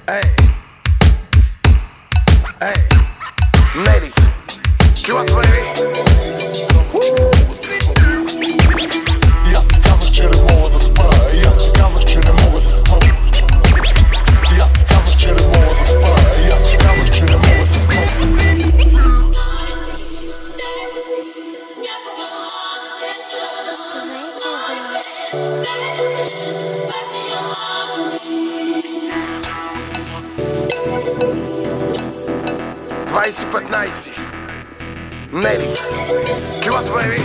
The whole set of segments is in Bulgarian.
Ей, ей, Неди, килат вайри. И аз ти казах, че не мога да спра. И аз ти казах, че не мога да спра. И аз ти казах, че не мога да спра. И аз ти казах, че не мога да спра. Неди, килат вайри.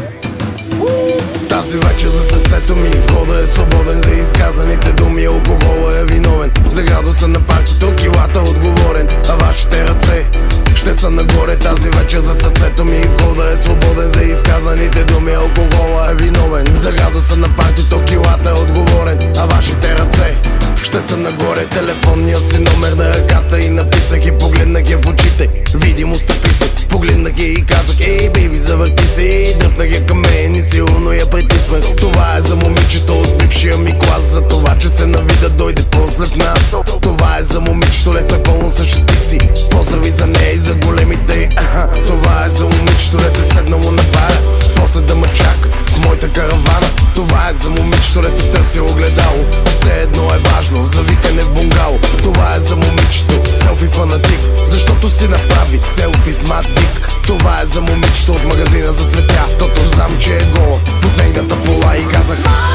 Тази вечер за сърцето ми входа е свободен. За изказаните думи алкохола е виновен. За градуса на партито килата отговорен. А вашите ръце ще са нагоре. Тази вечер за сърцето ми входа е свободен. За изказаните думи алкохола е виновен. За градуса на партито килата е отговорен. А вашите ръце ще са нагоре. Телефонния си номер на ръката и написах и погледнах я в очите. Видимо стъписах, погледнах я и казах: ей, бейби, завърти се. И дръпнах я към мен и силно я притиснах. Това е за момичето от бившия ми клас. За това, че се нави да дойде после в нас. Това е за момичето, лето е пълно с шестици. Поздрави за нея и за големите. Това е за момичето, лето е седнало на бара, после да ме чака в моята каравана. Това е за момичето, лето търси огледало. Все едно е важно, завикане в бунгало. Това е за момичето, селфи фанатик, защото си направи селфи с мат дик. Това е за момичето от магазина за цветя, тото знам, че е гола под нейната пола и казах: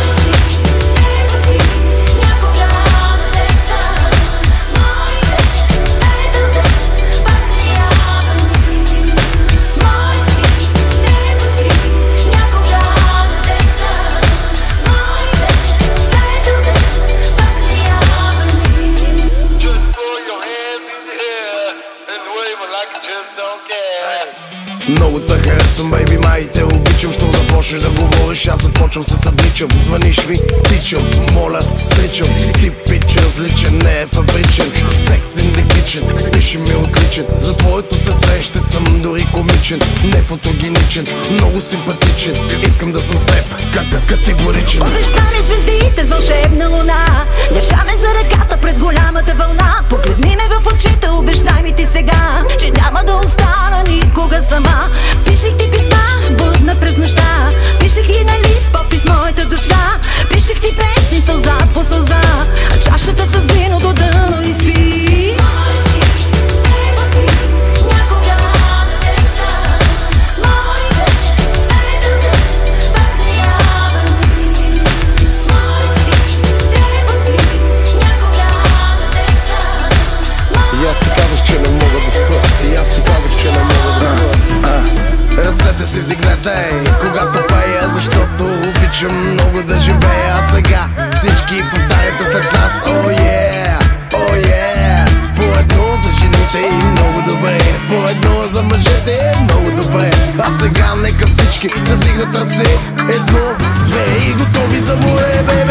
много те харесвам, бейби, май те обичам. Що започнеш да говориш, аз започвам се събличам. Звъниш ми, тичам, моля, сричам. Типич различен, не е фабричен. Секс in the kitchen, пише ми отличен. За твоето сърце ще съм дори комичен. Не фотогеничен, много симпатичен. Искам да съм с теб, категоричен. Обеща ми звездите с вълшебна луна. Държа ме за ръката пред голямата вълна. Погледни ме в очите, обещай ми ти сега, че няма да остана никога сама. Пишех ти писма, будна през нощта. Пишех и на лист подпис моята душа. Пишех ти песни сълза по сълза, а чашата с вино до дъно изпи. И аз ти казах, че не мога да спра. И аз ти казах, че не мога да спра. Ръцете си вдигнете, когато пея, защото обичам много да живея. А сега всички повтаряте след нас: oh yeah, oh yeah. По едно за жените и много добре, по едно за мъжете много добре. А сега нека всички да вдигнат ръце. Едно, две и готови за море, бе.